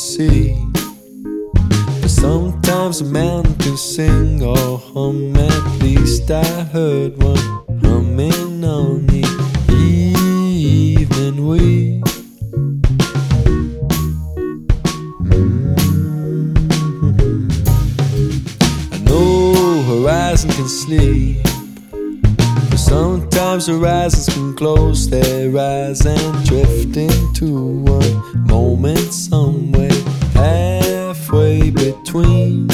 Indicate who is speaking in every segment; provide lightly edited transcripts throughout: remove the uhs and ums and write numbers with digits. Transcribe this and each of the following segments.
Speaker 1: see. But sometimes a man can sing or hum. At least I heard one humming on the evening wee. I know horizon can sleep, but sometimes horizons can close their eyes and drift into one moment somewhere halfway between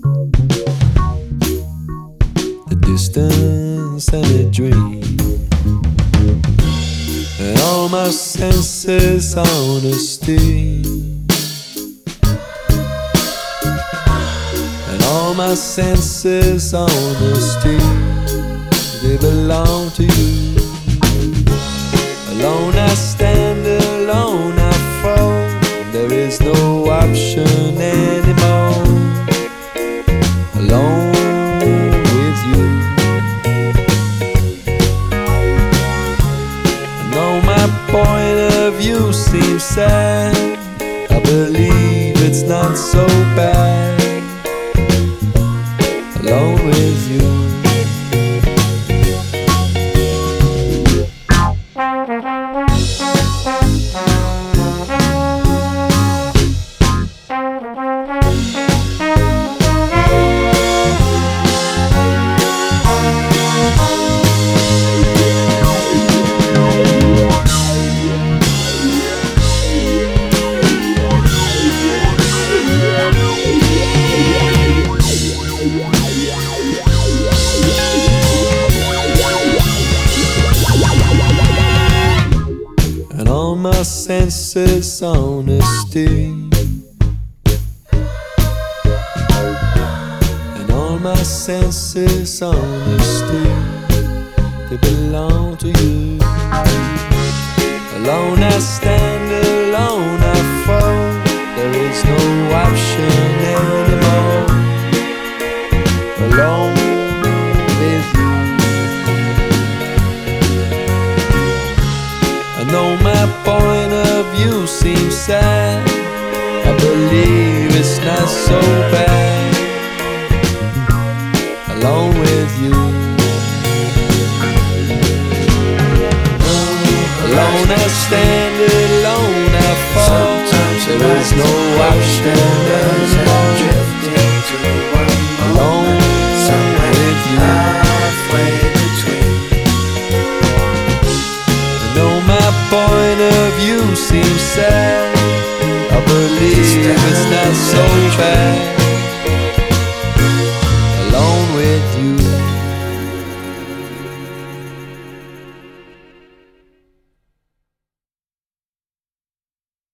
Speaker 1: the distance and a dream. And all my senses honesty, and all my senses honesty, they belong to you. Alone I stand, alone I fall. There is no option anymore. Alone with you. I know my point of view seems sad. I believe it's not so bad. Alone with you. All my senses honesty, and all my senses honesty, they belong to you. Alone I stand, alone I fall. There is no option anymore. Alone with you. I know my point of view seems sad. I believe it's not so bad. Alone with you. Alone I stand, alone I fall. There is no option anymore. Alone with you. Point of view seems sad. I believe it's not so bad.